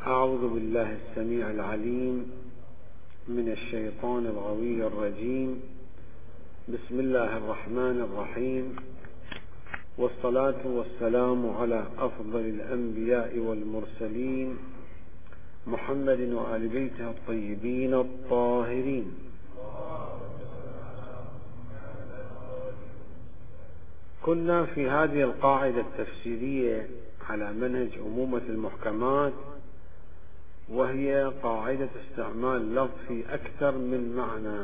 أعوذ بالله السميع العليم من الشيطان الغوي الرجيم. بسم الله الرحمن الرحيم، والصلاة والسلام على أفضل الأنبياء والمرسلين محمد وآل بيته الطيبين الطاهرين. كنا في هذه القاعدة التفسيرية على منهج أمومة المحكمات، وهي قاعدة استعمال لفظ في أكثر من معنى.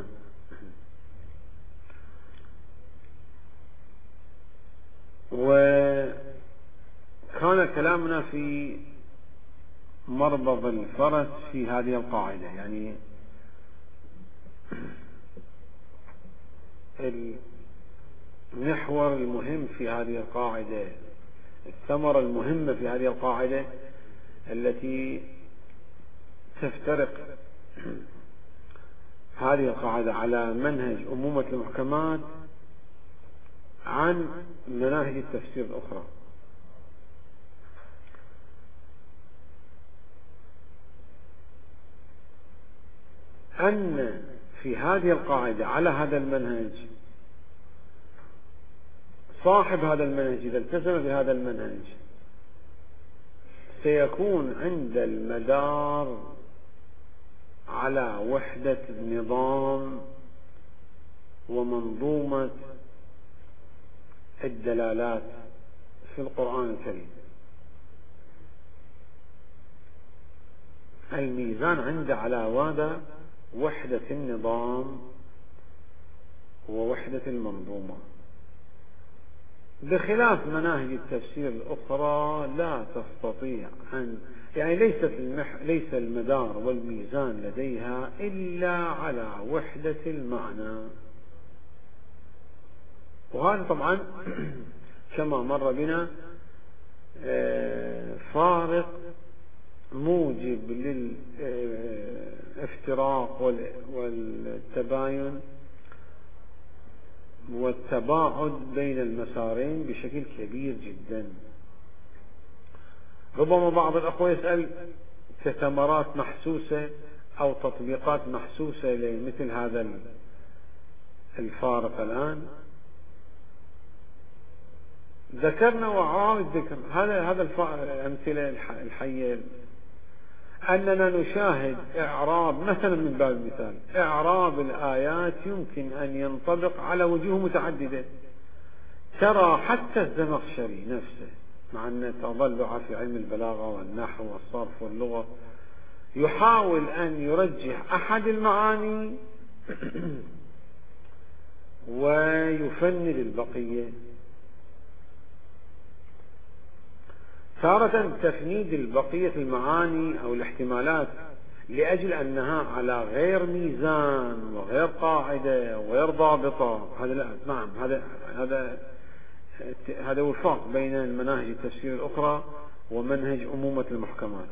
وكان كلامنا في مربض الفرس في هذه القاعدة، يعني المحور المهم في هذه القاعدة، الثمرة المهمة في هذه القاعدة التي تفترق هذه القاعدة على منهج أمومة المحكمات عن مناهج التفسير الأخرى. أن في هذه القاعدة على هذا المنهج صاحب هذا المنهج إذا التزم بهذا المنهج سيكون عند المدار على وحدة نظام ومنظومة الدلالات في القرآن الكريم. الميزان عنده على هذا وحدة النظام ووحدة المنظومة، بخلاف مناهج التفسير الأخرى لا تستطيع أن، يعني ليس المدار والميزان لديها إلا على وحدة المعنى. وهذا طبعا كما مر بنا فارق موجب للافتراق والتباين والتباعد بين المسارين بشكل كبير جدا. ربما بعض الأخوة يسأل كثمرات محسوسة أو تطبيقات محسوسة لمثل هذا الفارق. الآن ذكرنا وعاود ذكر هذا الأمثلة الحية، أننا نشاهد إعراب مثلا، من باب المثال إعراب الآيات يمكن أن ينطبق على وجوه متعددة. ترى حتى الزمخشري نفسه مع أن تضلع في علم البلاغة والنحو والصرف واللغة يحاول أن يرجح أحد المعاني ويفند البقية. تارة تفنيد البقية المعاني أو الاحتمالات لأجل أنها على غير ميزان وغير قاعدة وغير ضابطة، هذا لا، نعم، هذا وفاق بين المناهج التفسير الأخرى ومنهج أمومة المحكمات.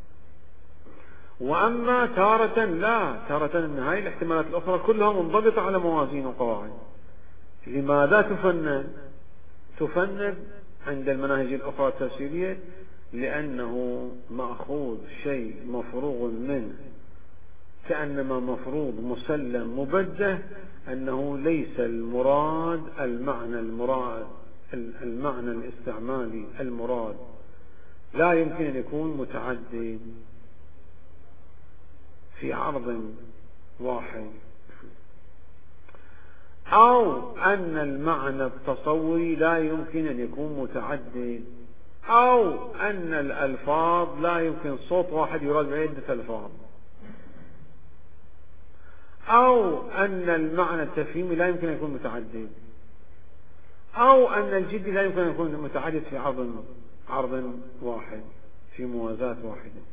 وأما تارة لا، تارة أن هذه الاحتمالات الأخرى كلها منضبطة على موازين وقواعد. لماذا تفند عند المناهج الأخرى التفسيرية؟ لأنه مأخوذ شيء مفروغ منه، كأنما مفروض مسلم مبده، أنه ليس المراد المعنى الاستعمالي المراد لا يمكن أن يكون متعدد في عرض واحد، أو أن المعنى التصوري لا يمكن أن يكون متعدد، أو أن الألفاظ لا يمكن صوت واحد يراد بعدة ألفاظ، أو أن المعنى التفهيمي لا يمكن أن يكون متعدد، أو أن الجدي لا يمكن أن يكون متعدد في عرض واحد في موازاة واحدة.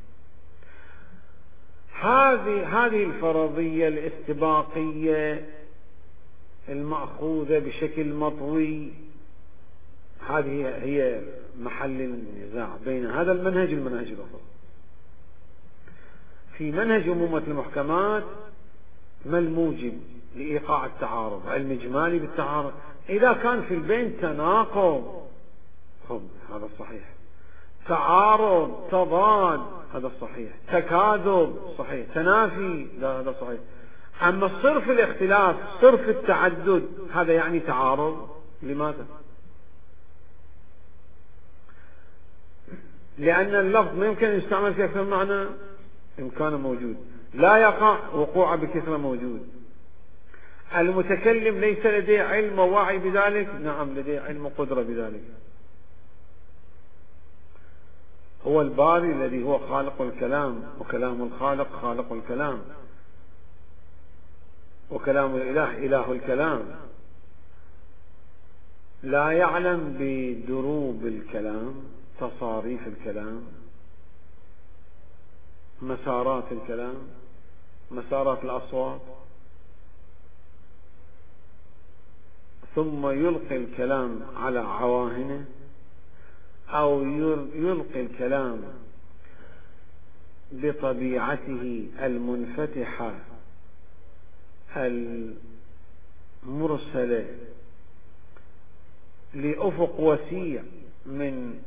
هذه الفرضية الاستباقية المأخوذة بشكل مطوي، هذه هي محل النزاع بين هذا المنهج والمنهج الأخرى. في منهج أمومة المحكمات ما الموجب لإيقاع التعارض؟ علم إجمالي بالتعارض. إذا كان في البين تناقض، هذا صحيح، تعارض، تضاد، هذا الصحيح، تكاذب صحيح، تنافي هذا صحيح. أما صرف الاختلاف، صرف التعدد، هذا يعني تعارض. لماذا؟ لأن اللفظ ما يمكن أن يستعمل في أكثر معنى، إمكانه موجود، لا يقع وقوعه بكثرة موجود. المتكلم ليس لديه علم ووعي بذلك، نعم لديه علم وقدرة بذلك. هو الباري الذي هو خالق الكلام، وكلام الخالق خالق الكلام، وكلام الإله إله الكلام، لا يعلم بدروب الكلام، تصاريف الكلام، مسارات الكلام، مسارات الأصوات، ثم يلقي الكلام على عواهنه، أو يلقي الكلام بطبيعته المنفتحة المرسلة لأفق وسيع من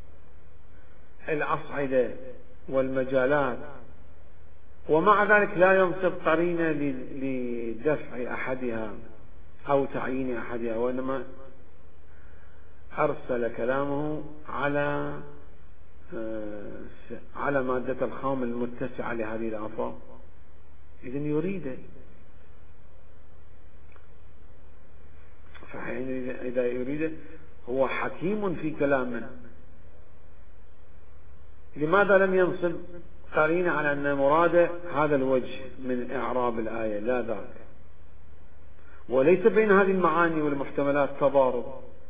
الأصعدة والمجالات، ومع ذلك لا ينصب قرينة لدفع أحدها أو تعيين أحدها، وإنما أرسل كلامه على مادة الخام المتسعة لهذه الآفاق. إذن يريد، فحين إذا يريد هو حكيم في كلامه. لماذا لم ينصب قرينة على أن مراده هذا الوجه من إعراب الآية؟ لا ذاك، وليس بين هذه المعاني والمحتملات تضارب.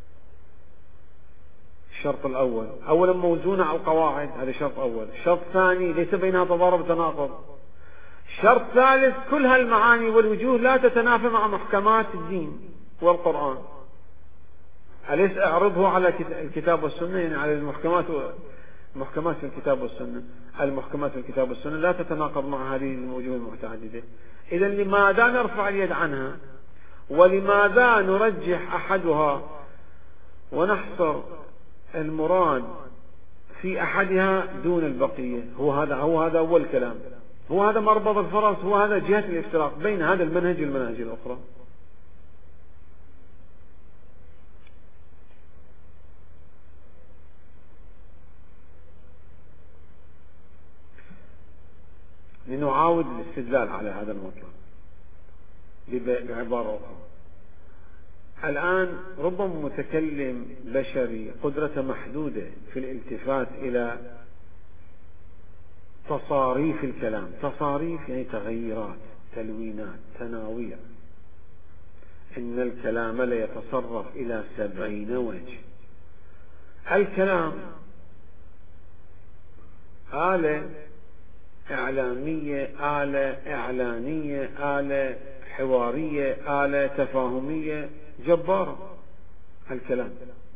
الشرط الأول أولا موزونة على القواعد، هذا شرط أول. شرط ثاني ليس بينها تضارب تناقض. شرط ثالث كل هالمعاني والوجوه لا تتنافى مع محكمات الدين والقرآن. أليس أعرضه على الكتاب والسنة، يعني على المحكمات في الكتاب والسنة. المحكمات في الكتاب والسنة لا تتناقض مع هذه الوجوه المتعددة. إذن لماذا نرفع اليد عنها؟ ولماذا نرجح أحدها ونحصر المراد في أحدها دون البقية؟ هو هذا أول كلام، هو هذا مربط الفرس، هو هذا جهة الافتراق بين هذا المنهج والمناهج الأخرى. لنعاود الاستدلال على هذا المطلب بعبارة أخرى. الآن ربما متكلم بشري قدرة محدودة في الالتفات إلى تصاريف الكلام. تصاريف يعني تغييرات، تلوينات، تناوير. إن الكلام ليتصرف إلى 70 وجه. الكلام آلة إعلامية، آلة إعلانية، آلة حوارية، آلة تفاهمية جبارة. الكلام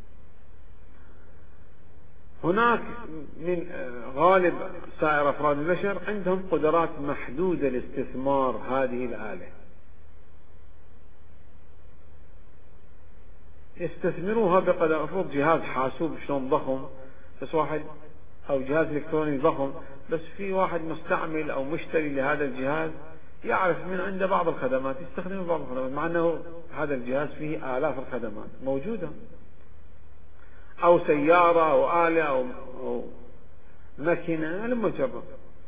هناك من غالب سائر أفراد البشر عندهم قدرات محدودة لاستثمار هذه الآلة، يستثمروها بقدر. أفرض جهاز حاسوب شلون ضخم، بس واحد، أو جهاز إلكتروني ضخم، بس في واحد مستعمل أو مشتري لهذا الجهاز يعرف من عنده بعض الخدمات، يستخدم بعض الخدمات، مع أنه هذا الجهاز فيه آلاف الخدمات موجودة، أو سيارة أو آلة أو ماكينة المجرد.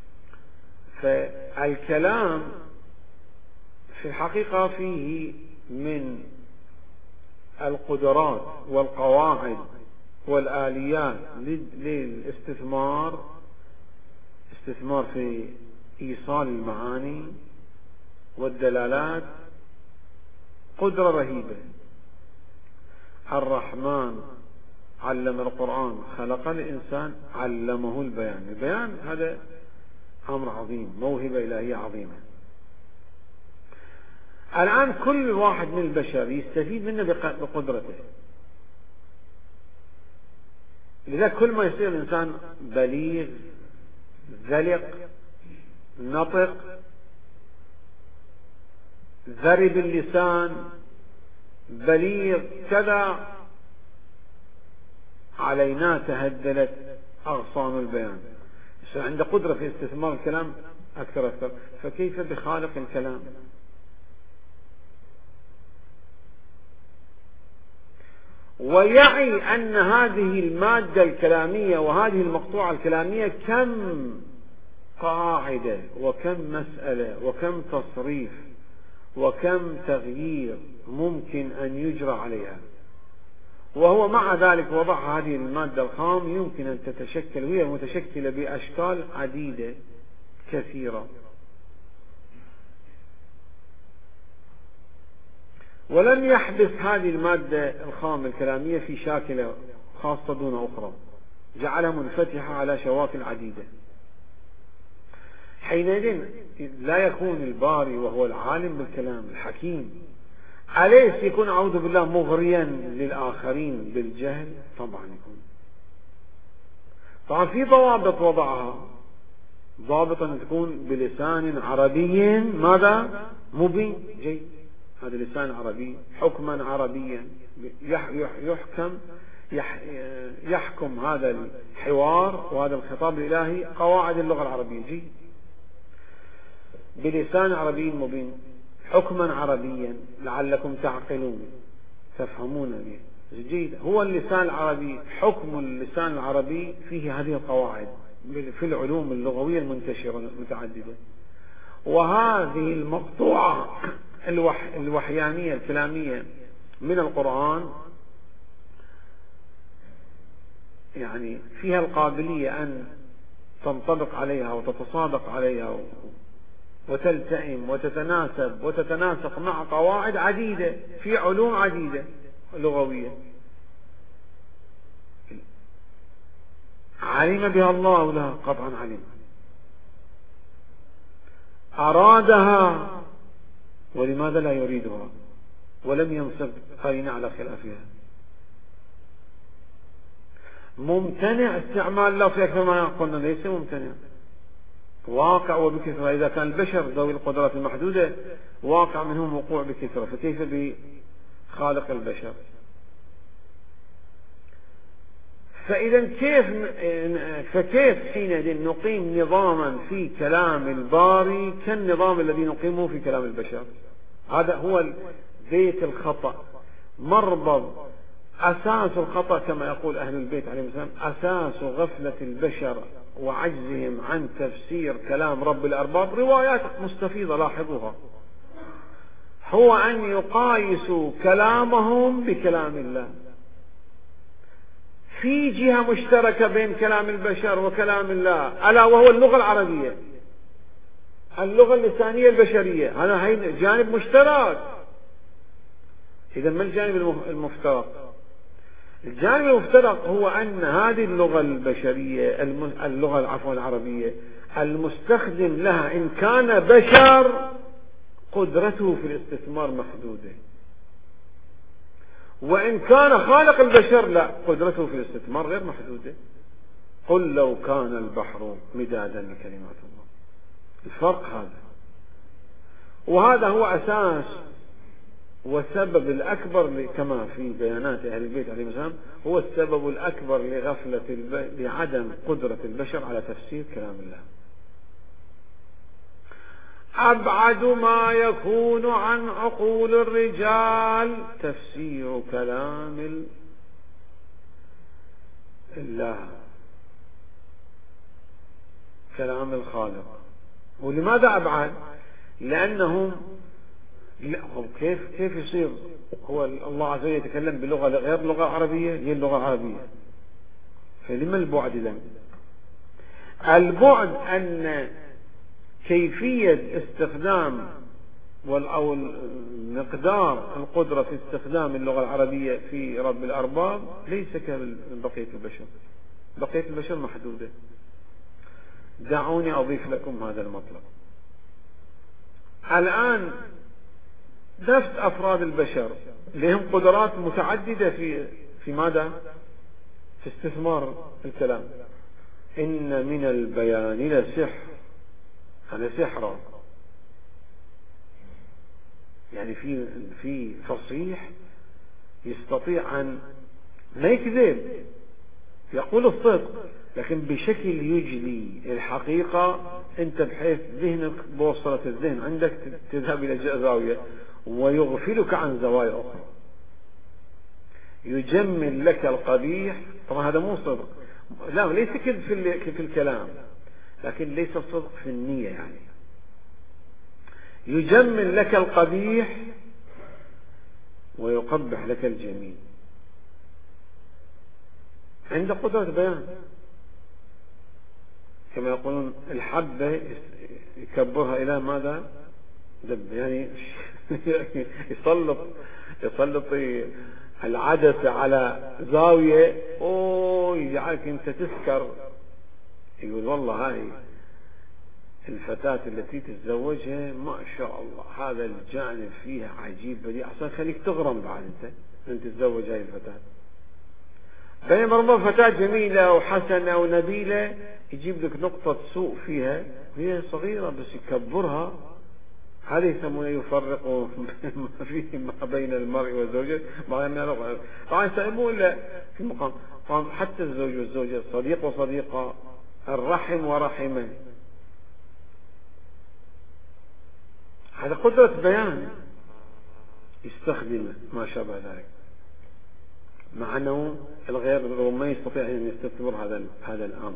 فالكلام في الحقيقة فيه من القدرات والقواعد والآليات للاستثمار، استثمار في إيصال المعاني والدلالات، قدرة رهيبة. الرحمن علم القرآن، خلق الإنسان، علمه البيان. البيان هذا أمر عظيم، موهبة إلهية عظيمة. الآن كل واحد من البشر يستفيد منه بقدرته. لذا كل ما يصير الإنسان بليغ، ذلق، نطق، ذرب اللسان، بليغ كذا، علينا تهدلت أغصان البيان. عنده قدرة في استثمار الكلام أكثر، فكيف بخالق الكلام؟ ويعي أن هذه المادة الكلامية وهذه المقطوعة الكلامية كم قاعدة وكم مسألة وكم تصريف وكم تغيير ممكن أن يجرى عليها، وهو مع ذلك وضع هذه المادة الخام يمكن أن تتشكل، وهي متشكلة بأشكال عديدة كثيرة، ولم يحبس هذه المادة الخام الكلامية في شاكلة خاصة دون أخرى، جعلها منفتحة على شواكل عديدة. حينئذ لا يكون الباري وهو العالم بالكلام الحكيم أليس يكون أعوذ بالله مغريا للآخرين بالجهل؟ طبعا يكون. طبعا في ضوابط وضعها، ضابط أن تكون بلسان عربي ماذا؟ مبين جيد، هذا لسان عربي حكما عربيا يحكم هذا الحوار وهذا الخطاب الإلهي قواعد اللغة العربية جيد، بلسان عربي مبين حكما عربيا لعلكم تعقلون تفهمون به جيد. هو اللسان العربي، حكم اللسان العربي فيه هذه القواعد في العلوم اللغوية المنتشرة المتعددة. وهذه المقطوعة الوحيانية الكلامية من القرآن يعني فيها القابلية أن تنطبق عليها وتتصادق عليها وتلتئم وتتناسب وتتناسق مع قواعد عديدة في علوم عديدة لغوية. علم بها الله لها قطعا علم، أرادها ولماذا لا يريدها، ولم ينصب قرينة على خلافها. ممتنع استعمال الله في أكثر ما قلنا، ليس ممتنع، واقع وبكثرة. إذا كان البشر ذوي القدرات المحدودة واقع منهم وقوع بكثرة، فكيف بخالق البشر؟ فكيف حينئذ نقيم نظاما في كلام الباري كالنظام الذي نقيمه في كلام البشر؟ هذا هو بيت الخطأ، مربض أساس الخطأ كما يقول أهل البيت عليهم السلام، أساس غفلة البشر وعجزهم عن تفسير كلام رب الأرباب روايات مستفيضة لاحظوها، هو أن يقايسوا كلامهم بكلام الله. في جهة مشتركة بين كلام البشر وكلام الله ألا وهو اللغة العربية، اللغة اللسانية البشرية، هذا جانب مشترك. إذا ما الجانب المفترق؟ الجانب المفترق هو أن هذه اللغة البشرية اللغة العربية المستخدم لها إن كان بشر قدرته في الاستثمار محدودة، وإن كان خالق البشر لا، قدرته في الاستثمار غير محدودة. قل لو كان البحر مدادا لكلمات الله، الفرق هذا. وهذا هو أساس والسبب الأكبر كما في بيانات أهل البيت عليهم السلام، هو السبب الأكبر لعدم قدرة البشر على تفسير كلام الله. أبعد ما يكون عن عقول الرجال تفسير كلام الله، كلام الخالق. ولماذا أبعد؟ لأنهم كيف يصير هو الله عز وجل يتكلم بلغة غير اللغة العربية، هي اللغة العربية، فلما البعد إذن؟ البعد أن كيفية استخدام أو مقدار القدرة في استخدام اللغة العربية في رب الأرباب ليس كبقية البشر، بقية البشر محدودة. دعوني أضيف لكم هذا المطلب. الآن نفس أفراد البشر لهم قدرات متعددة في ماذا؟ في استثمار الكلام. إن من البيان لسحر، هذا سحر، يعني في فصيح يستطيع أن ما يكذب، يقول الصدق، لكن بشكل يجلي الحقيقة، أنت بحيث ذهنك بوصلة الذهن عندك تذهب إلى زاوية ويغفلك عن زوايا أخرى. يجمل لك القبيح، طبعا هذا مو صدق، لا ليس كذب في الكلام، لكن ليس صدق في النية. يعني يجمل لك القبيح ويقبح لك الجميل، عند قدرة بيان. كما يقولون الحبة يكبرها إلى ماذا؟ دب. يعني يسلط العدسة على زاوية يجعلك أنت تسكر. يقول والله هاي الفتاة التي تتزوجها ما شاء الله هذا الجانب فيها عجيب بديع، أصلا خليك تغرم بعد أنت تتزوج هاي الفتاة. بينما ربما فتاة جميلة وحسنة ونبيلة يجيب لك نقطة سوء فيها وهي صغيرة بس يكبرها. هذا يسمونه يفرق ما بين المرء والزوجة. طبعا يسمون في مقام طبعا حتى الزوج والزوجة، صديق وصديقة، الرحم ورحمه. هذا قدرة بيان يستخدم ما شابه ذلك، مع أنه الغير ما يستطيع أن يستثمر هذا الأمر.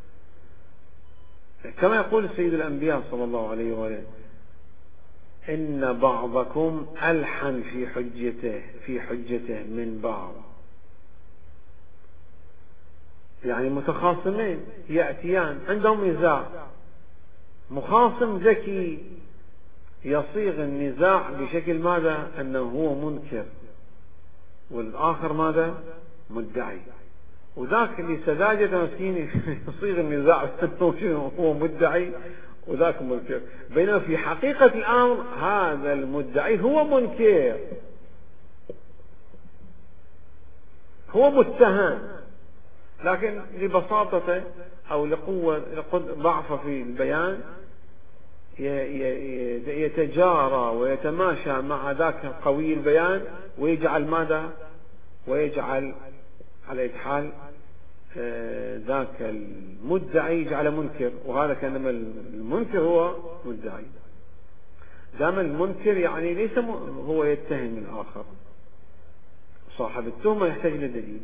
كما يقول سيد الأنبياء صلى الله عليه وآله: إن بعضكم ألحن في حجته من بعض. يعني متخاصمين يأتيان عندهم نزاع، مخاصم ذكي يصيغ النزاع بشكل ماذا؟ أنه هو منكر، والآخر ماذا؟ مدعي. وذاك اللي سذاجة مسكين يصيغ النزاع أنه هو مدعي وذاك منكر، بينما في حقيقة الأمر هذا المدعي هو منكر، هو متهم، لكن لبساطته أو لقوة ضعفه في البيان يتجارى ويتماشى مع ذاك قوي البيان ويجعل ماذا؟ ويجعل على حال ذاك المدعي يجعل منكر، وهذا كانما المنكر هو مدعي. دام المنكر يعني ليس هو يتهم الآخر، صاحب التهمة يحتاج لدليل.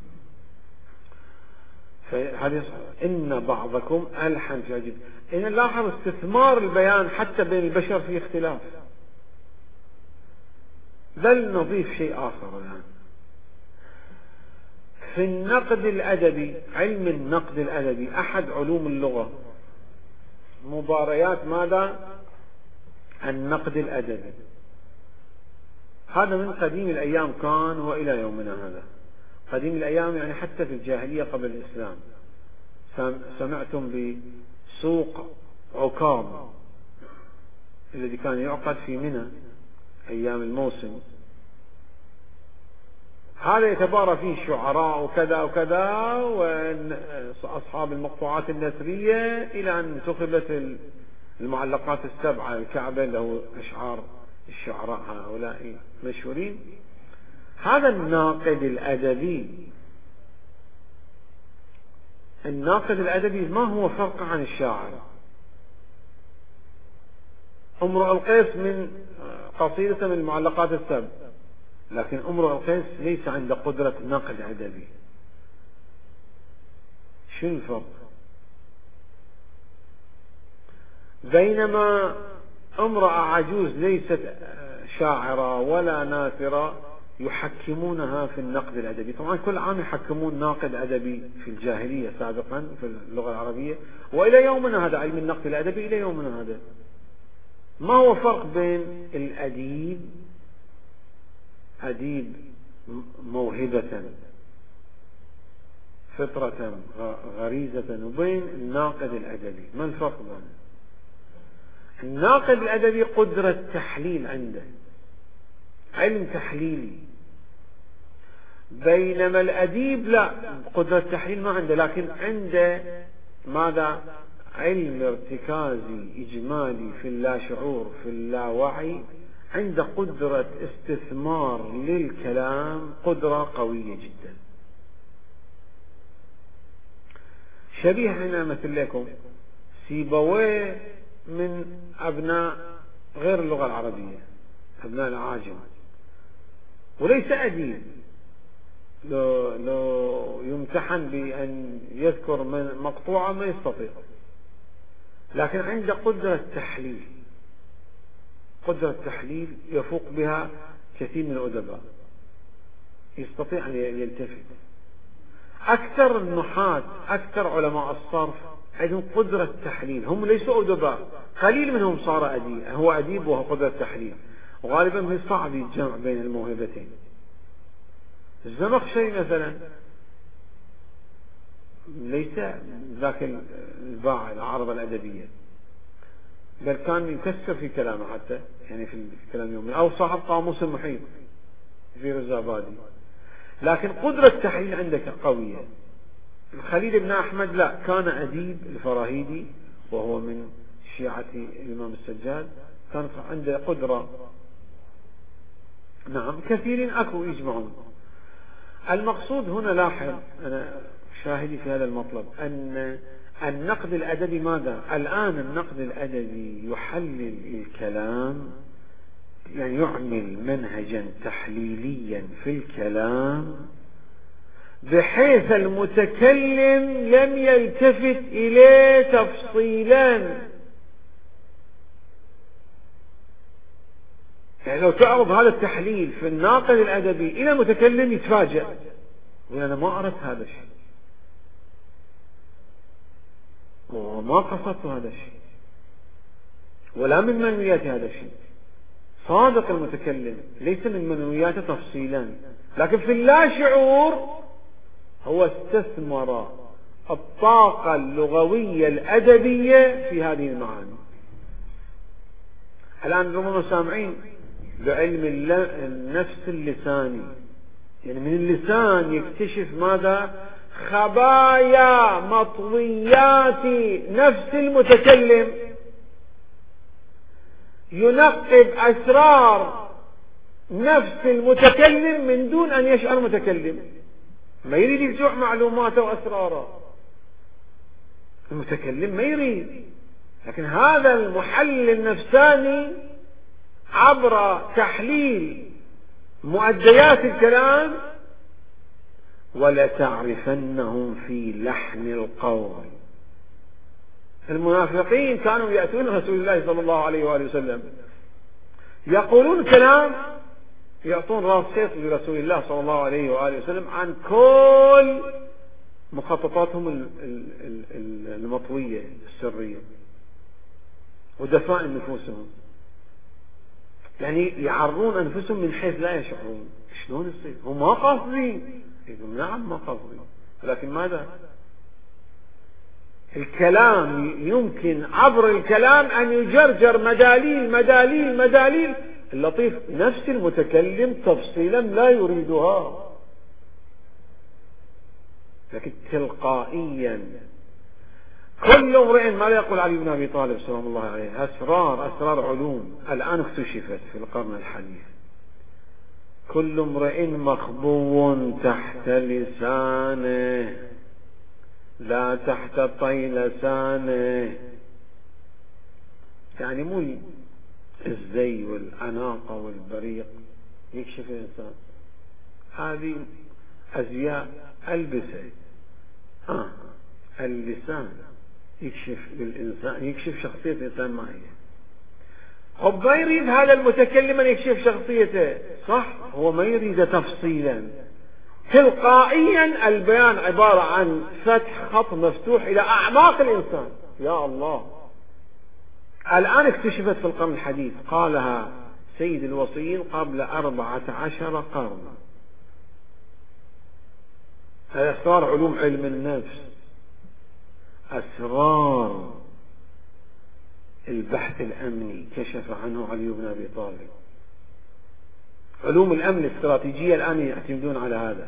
إن بعضكم ألحن في عجب. إن نلاحظ استثمار البيان حتى بين البشر في اختلاف. بل نضيف شيء آخر الآن في النقد الأدبي. علم النقد الأدبي أحد علوم اللغة، مباريات ماذا؟ النقد الأدبي. هذا من قديم الأيام كان وإلى يومنا هذا. قديم الأيام يعني حتى في الجاهلية قبل الإسلام سمعتم بسوق عكاظ الذي كان يعقد في منى أيام الموسم. هذا يتبارى فيه شعراء وكذا وكذا وأصحاب المقطوعات النثرية، إلى أن انتخبت المعلقات السبعة الكعبة له أشعار الشعراء هؤلاء مشهورين. هذا الناقد الأدبي ما هو فرق عن الشاعر. امرؤ القيس من قصيدة من المعلقات السبع، لكن امرؤ القيس ليس عنده قدرة نقد أدبي. شو الفرق؟ بينما امرأة عجوز ليست شاعرة ولا ناثرة يحكمونها في النقد الأدبي. طبعا كل عام يحكمون ناقد أدبي في الجاهلية سابقا في اللغة العربية، وإلى يومنا هذا علم النقد الأدبي إلى يومنا هذا. ما هو فرق بين أديب موهبة فطرة غريزة وبين الناقد الأدبي؟ ما الفرق بينه؟ الناقد الأدبي قدرة تحليل عنده، علم تحليلي، بينما الأديب لا، قدرة تحليل ما عنده، لكن عنده ماذا؟ علم ارتكازي إجمالي في اللاشعور في اللاوعي، عنده قدرة استثمار للكلام، قدرة قوية جدا. شبيه هنا مثل لكم سيبويه من أبناء غير اللغة العربية، أبناء العاجم، وليس أديب. لو يمتحن بأن يذكر من مقطوعة ما يستطيع، لكن عنده قدرة تحليل، قدرة تحليل يفوق بها كثير من الأدباء، يستطيع أن يلتفت. أكثر النحاة، أكثر علماء الصرف عندهم قدرة تحليل، هم ليسوا أدباء، قليل منهم صار أديب، هو أديب وهو قدرة تحليل، وغالبا من صعب الجمع بين الموهبتين. الزمخشري مثلا ليس ذاك الباع العربة الأدبية، بل كان يكسر في كلامه حتى، يعني في الكلام يومي، أو صاحب قاموس المحيط في رزابادي، لكن قدرة التحليل عندك قوية. الخليل بن أحمد لا، كان أديب الفراهيدي وهو من شيعة الإمام السجاد، كانت عنده قدرة. نعم كثيرين أكو يجمعون. المقصود هنا لاحظ، أنا شاهدي في هذا المطلب، أن النقد الأدبي ماذا؟ الآن النقد الأدبي يحلل الكلام، يعني يعمل منهجا تحليليا في الكلام بحيث المتكلم لم يلتفت إليه تفصيلا. يعني لو تعرض هذا التحليل في الناقد الأدبي إلى المتكلم يتفاجأ، وأنا ما أردت هذا الشيء وما قصدت هذا الشيء ولا من منويات هذا الشيء. صادق المتكلم ليس من منوياته تفصيلا، لكن في اللاشعور هو استثمر الطاقة اللغوية الأدبية في هذه المعاني. الآن ربما سامعين بعلم النفس اللساني، يعني من اللسان يكتشف ماذا؟ خبايا مطويات نفس المتكلم، ينقب أسرار نفس المتكلم من دون أن يشعر المتكلم، ما يريد يجمع معلوماته وأسراره، المتكلم ما يريد، لكن هذا المحلل النفساني عبر تحليل مؤديات الكلام ولتعرفنهم في لحن القول. المنافقين كانوا يأتون رسول الله صلى الله عليه وآله وسلم يقولون كلام، يعطون راس خيط لرسول الله صلى الله عليه وآله وسلم عن كل مخططاتهم المطوية السرية ودفائن نفوسهم، يعني يعرون أنفسهم من حيث لا يشعرون. شلون يصير؟ هم ما قاصدين. يقول نعم ما قاصدين، ولكن ماذا؟ الكلام يمكن عبر الكلام أن يجرجر مداليل مداليل مداليل. اللطيف نفس المتكلم تفصيلا لا يريدها، لكن تلقائيا كل امرئ ما لا يقول علي بن أبي طالب سلام الله عليه أسرار علوم الآن اكتشفت في القرن الحديث. كل امرئ مخبو تحت لسانه لا تحت طي لسانه، يعني مو الزي والأناقة والبريق يكشف الإنسان، هذه أزياء ألبسة. اللسان يكشف للإنسان، يكشف شخصية الإنسان ما هي. خب ما يريد هذا المتكلم أن يكشف شخصيته، صح؟ هو ما يريد تفصيلا، تلقائيا البيان عبارة عن فتح خط مفتوح إلى أعماق الإنسان. يا الله، الآن اكتشفت في القرن الحديث، قالها سيد الوصيين قبل 14 قرنا. هذا أسرار علوم علم النفس، أسرار البحث الأمني كشف عنه علي بن أبي طالب. علوم الأمن الاستراتيجية الآن يعتمدون على هذا.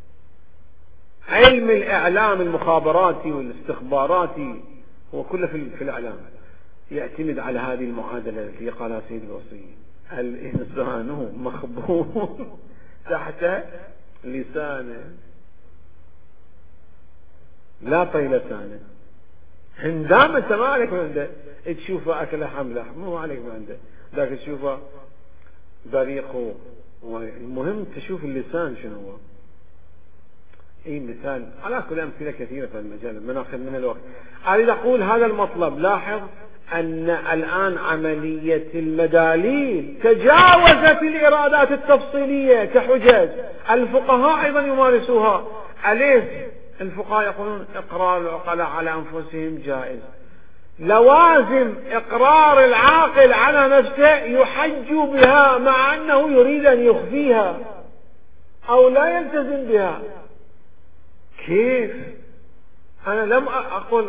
علم الإعلام المخابراتي والاستخباراتي هو كله في الإعلام يعتمد على هذه المعادلة التي قالها سيد الوصيين: الإنسان مخبوء تحت لسانه. لا طي لسانه. عندما انت ما عليك من عنده تشوفه اكل حمله، مو عليك من عنده ذاك تشوفه بريقه. المهم تشوف اللسان شنو هو. اي اللسان على كل امثله كثيره في المجال، ما ناخذ من الوقت. اريد اقول هذا المطلب. لاحظ ان الان عمليه المداليل تجاوزت الارادات التفصيليه كحجج. الفقهاء ايضا يمارسوها. اليس الفقهاء يقولون اقرار العقلاء على انفسهم جائز. لوازم اقرار العاقل على نفسه يحج بها مع انه يريد ان يخفيها او لا يلتزم بها. كيف؟ انا لم اقل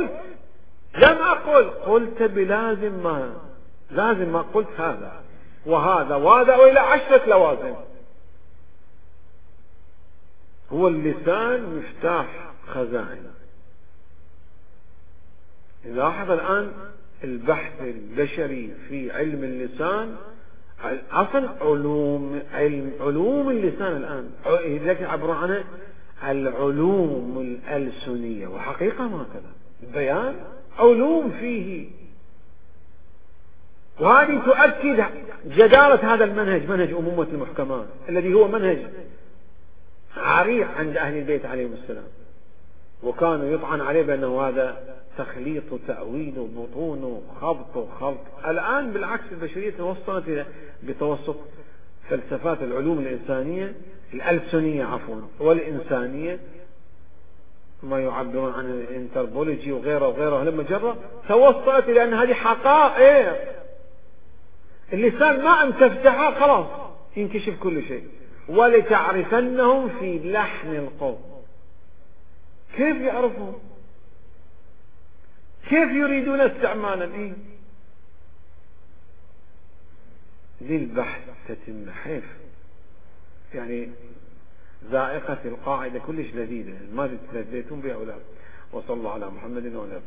قلت بلازم ما لازم ما قلت هذا وهذا وهذا والى 10 لوازم. هو اللسان مفتاح خزائن. لاحظ الآن البحث البشري في علم اللسان، أصل علوم اللسان الآن لكن عبروا عنه العلوم الألسنية، وحقيقة ما كذا البيان علوم فيه. وهذه تؤكد جدارة هذا المنهج، منهج أمومة المحكمات الذي هو منهج عريق عند أهل البيت عليهم السلام، وكانوا يطعن عليه بأنه هذا تخليط وتأويل وبطون وخبط وخلط. الآن بالعكس البشرية توصلت بتوسط فلسفات العلوم الإنسانية الألسنية والإنسانية، ما يعبرون عن الانتربولوجي وغيره وغيره لما جرى، توصلت إلى أن هذه حقائق. اللسان ما أن تفتحه خلاص ينكشف كل شيء. ولتعرفنهم في لحن القول. كيف يعرفون؟ كيف يريدون استعمالا؟ ذي البحث تتم حيف يعني ذائقة القاعدة كلش لذيذة ما تتلذذون بها ولا. وصلى الله على محمد وعلى